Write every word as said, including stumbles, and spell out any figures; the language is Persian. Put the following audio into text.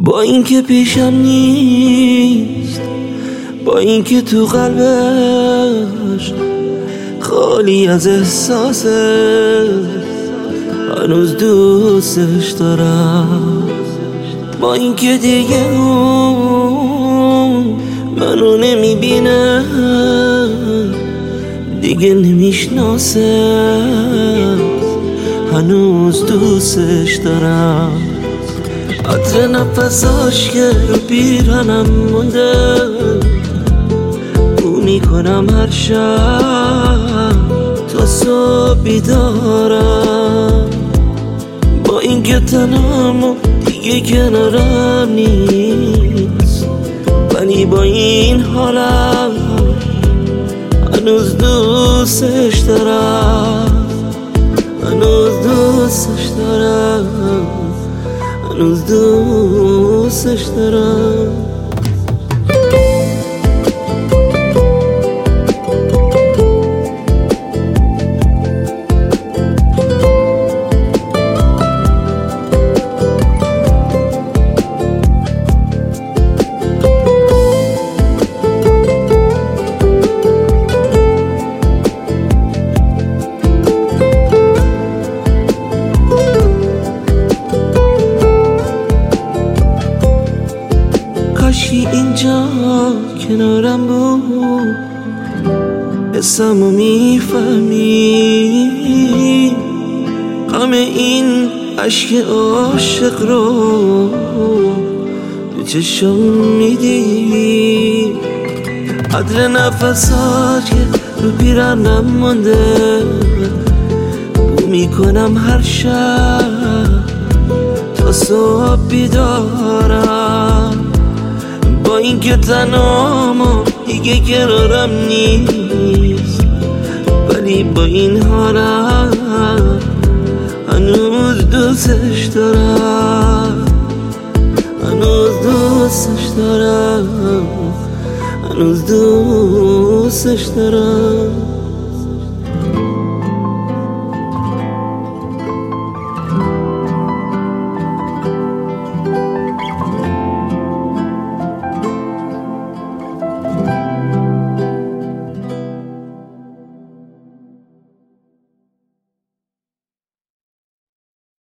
با اینکه پیشم نیست، با اینکه تو قلبش خالی از احساسه، هنوز دوستش دارم. با اینکه دیگه اون منو نمیبینه، دیگه نمیشناسه، هنوز دوستش دارم. عطر نفساش که رو پیرهنم مونده، بو میکنم هر شب تا صبح بیدارم. با اینکه تنم و دیگه کنارم نیست، ولی با این حالم هنوز دوستش دارم، هنوز دوستش دارم، هنوز دوستش دارم. کاشی اینجا کنارم بود، حسمو میفهمی، غم این عشق عاشق رو تو چشم میدی. عطر نفسات که رو پیرهنم مونده، بو میکنم هر شب تا صبح بیدارم. با اینکه تنهام و دیگه کنارم نیست، ولی با این حالم هنوز دوستش دارم، هنوز دوستش دارم، هنوز دوستش دارم.